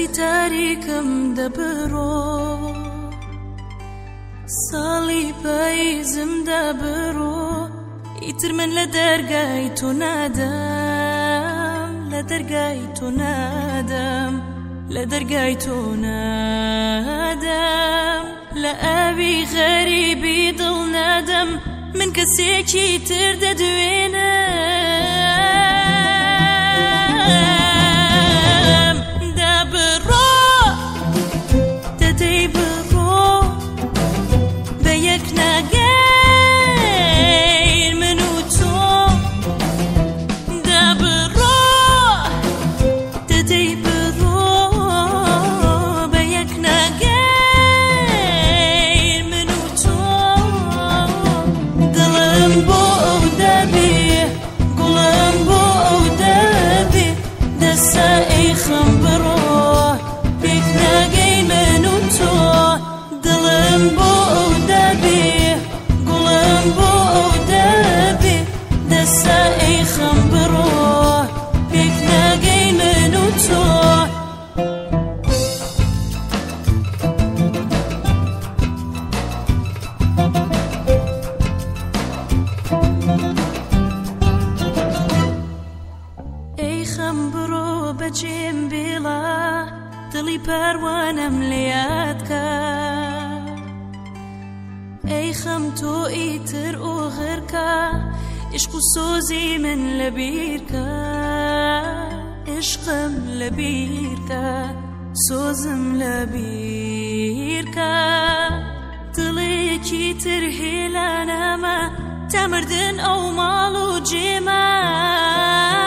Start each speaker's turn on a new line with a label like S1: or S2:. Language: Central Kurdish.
S1: ڕاستی تاریکم دەبڕۆ ساڵی پاییزم دەبڕۆ ئیتر من لە دەرگای تۆ نادەم لە دەرگای تۆ نادەم لە دەرگای تۆ نادەم لە ئاوی غەریبی دڵ نادەم من کەسێکی تر دەدوێنم دەبڕۆ دەدەی بڕۆ بە یەک ناگەیر من و تۆ دەبڕۆ دەدەی بڕۆ بە یەک ناگەیر من و تۆ دڵم بۆ ئەو دەبێ گوڵم بۆ ئەو دەبێ دەسا ئەی خەم بڕۆ پێک ناگەی من و تۆ دڵم بۆ ئەو دەبێ گوڵم بۆ ئەو دەبێ دەسا ئەی خەم بڕۆ پێک ناگەی من و تۆ ئەی خەم بڕۆ بەجێم بێڵا دڵی پاروانم لێ یادکە ئەی خەم تۆ ئیتر ئۆغرکە عشق و سۆزی من لەبیرکە عشقم لەبیرکە سۆزم لەبیرکە دڵێکی تر هێلا نامە تا مردن ئەو ماڵ و جێمە